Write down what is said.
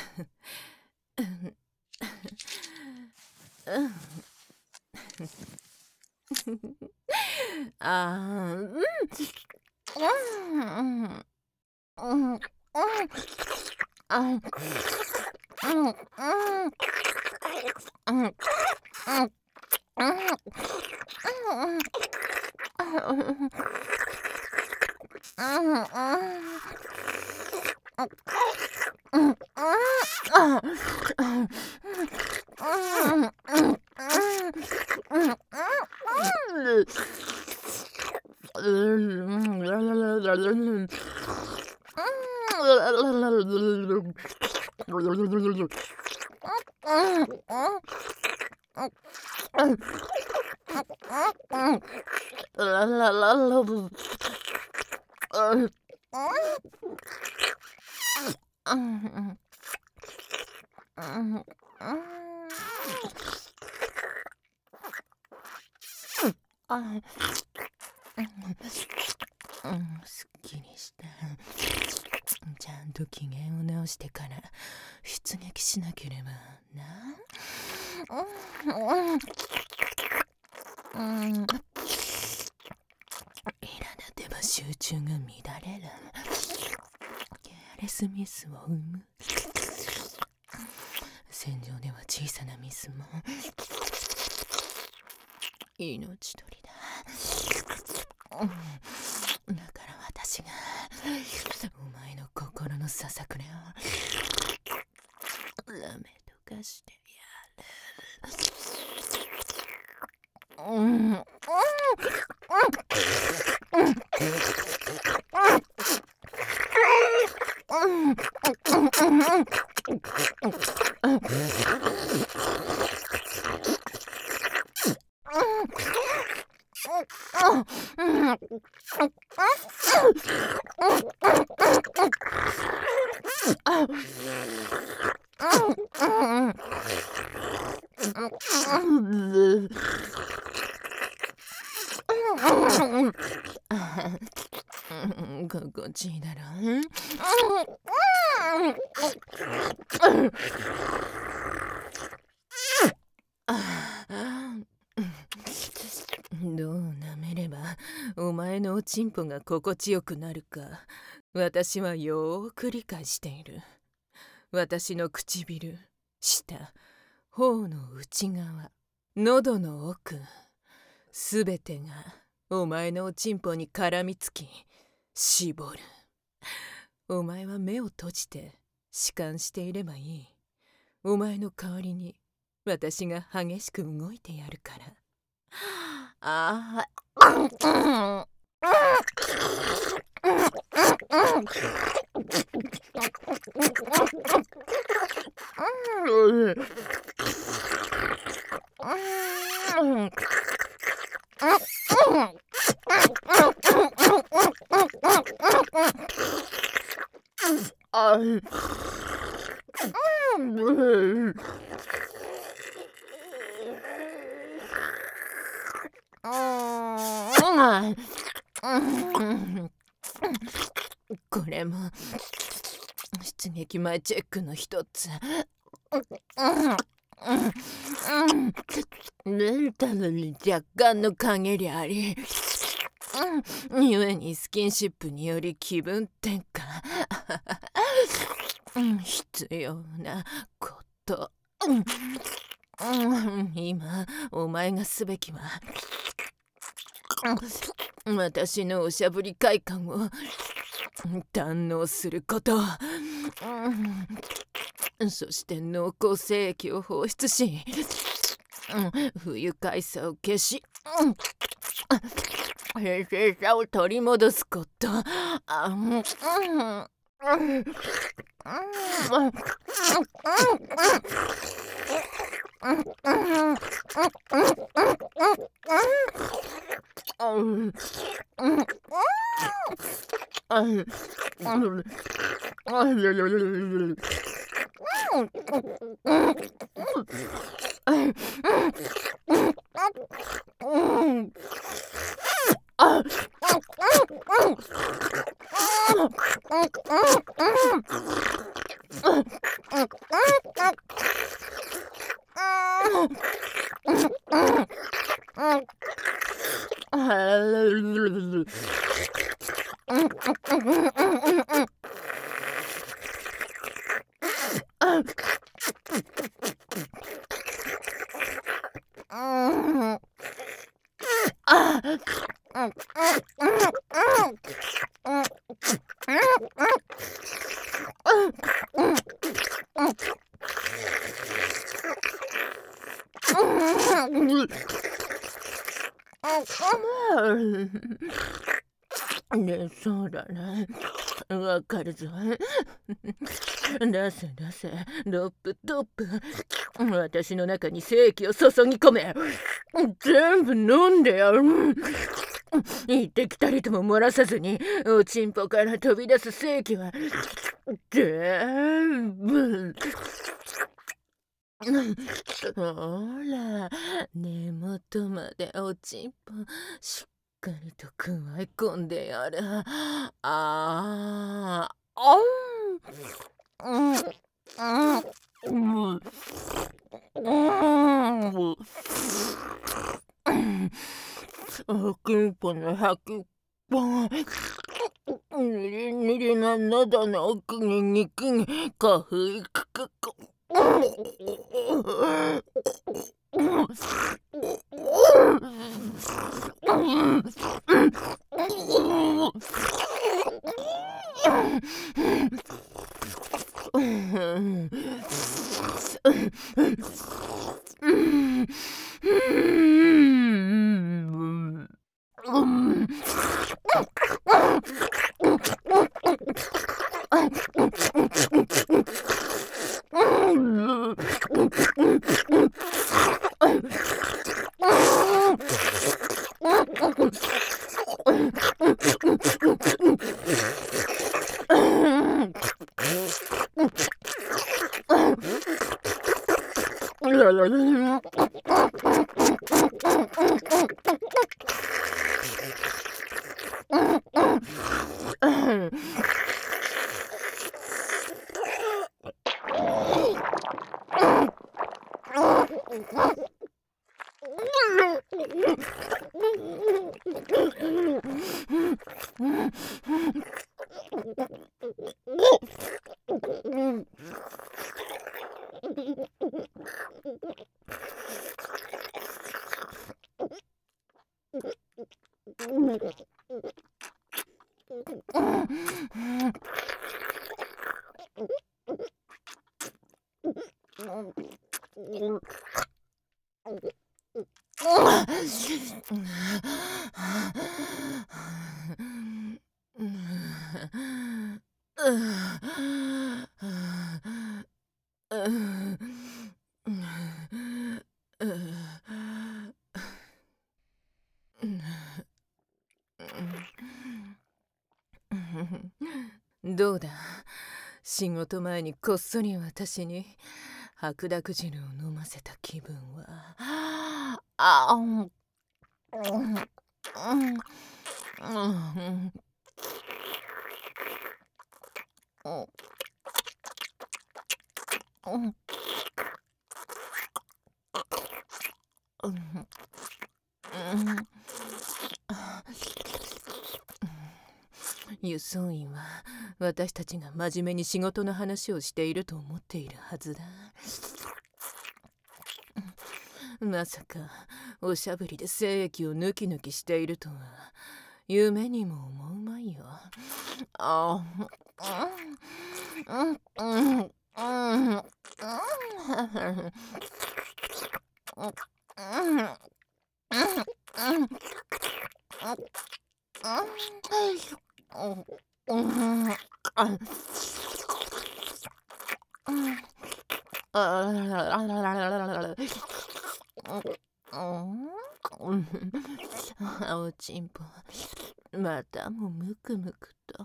あー、すっきりした。ちゃんと機嫌を直してから出撃しなければな。苛立てば集中が乱れる。ケアレスミスを生む。戦場では小さなミスも命取りだ。だから私がお前の心のささくれをラメとかしてやる。心地いいだろ。どう舐めればお前のおちんぽが心地よくなるか私はよーく理解している。私の唇、舌、頬の内側、喉の奥、すべてがお前のおちんぽに絡みつき絞る。お前は目を閉じて弛緩していればいい。お前の代わりに私が激しく動いてやるから。ああ。これも出撃前チェックの一つ。レンタルに若干の陰りあり、故にスキンシップにより気分転換必要なこと。今お前がすべきは私のおしゃぶり快感を堪能すること。そして濃厚精液を放出し不愉快さを消し平静さを取り戻すこと。 ね、そうだな。わかるぞ。出せ出せ、ドップドップ。私の中に精液を注ぎ込め。全部飲んでやる。一滴たりとも漏らさずに、おちんぽから飛び出す精液は全部。ほら、根元までおちんぽしっかりとくわえ込んでやる。うんうんおきんぽの先っぽがぬりぬりな喉の奥に肉にかふいかかか。どうだ、仕事前にこっそり私に白濁汁を飲ませた気分は。輸送員は私たちが真面目に仕事の話をしていると思っているはずだ。まさかおしゃぶりで精液を抜き抜きしているとは夢にも思うまいよ。おちんぽまたもむくむくと。